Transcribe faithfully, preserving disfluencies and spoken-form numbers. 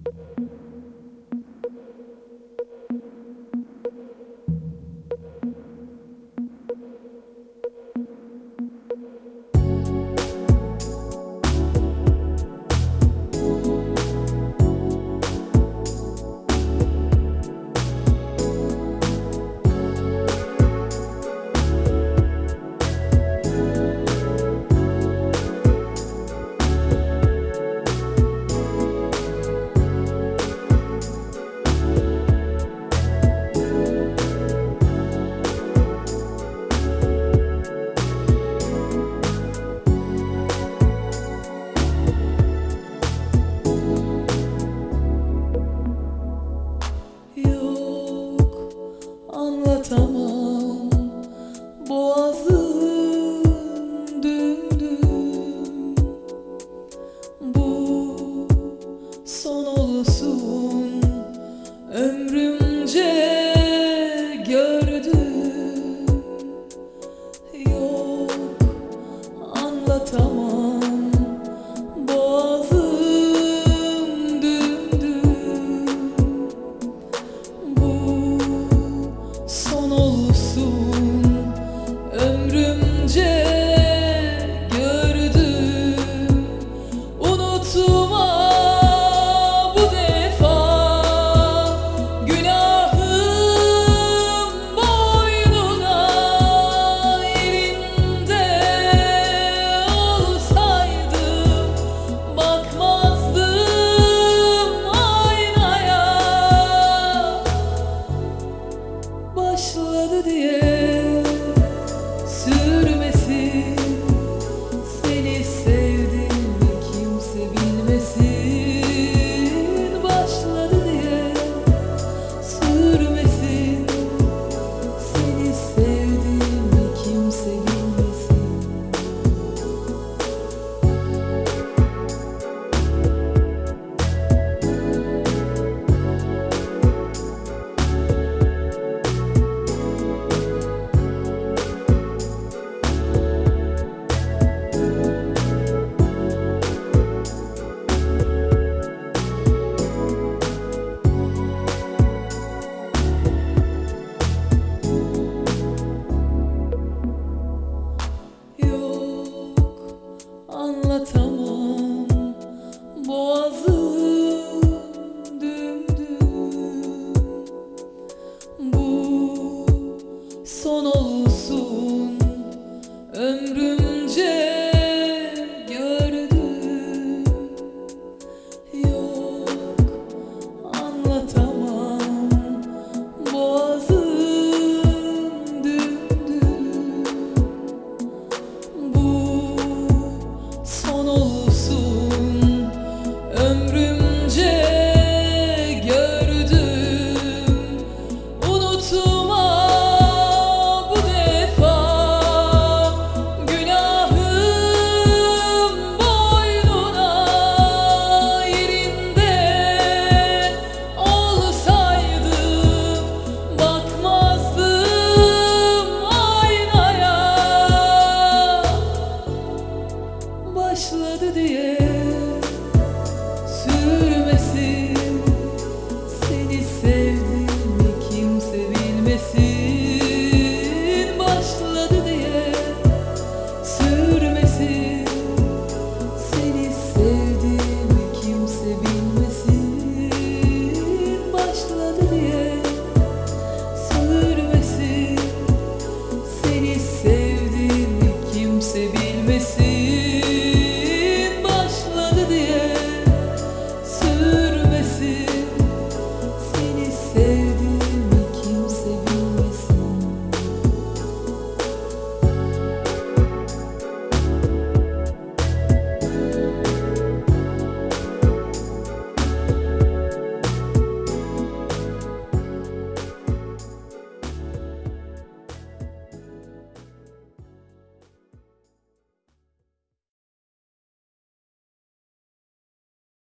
Anlatamam, boğazım dümdüm. Bu son olsun, ömrümce gördüm. Yok, anlatamam, boğazım dümdüm. Bu son olsun, ömrümce gördüm. Unutma bu defa, günahım boynuna. Yerinde olsaydım bakmazdım aynaya. Başladı diye sürmesin, seni sevdim kimse bilmesin. Başladı diye sürmesin, seni sevdim kimse bilmesin. Yok, anlatamam, boğazım dümdüm. Bu son olsun, ömrümce gördüm. Yok, anlatamam, boğazım dümdüm. Bu son olsun, ömrümce gördüm. Unutma bu defa, günahım boynuna. Yerinde olsaydım bakmazdım aynaya. Başladı diye sürmesin, seni sevdim kimse bilmesin. Başladı diye sürmesin, seni sevdim kimse bilmesin. Başladı diye sürmesin, seni sevdim kimse bilmesin.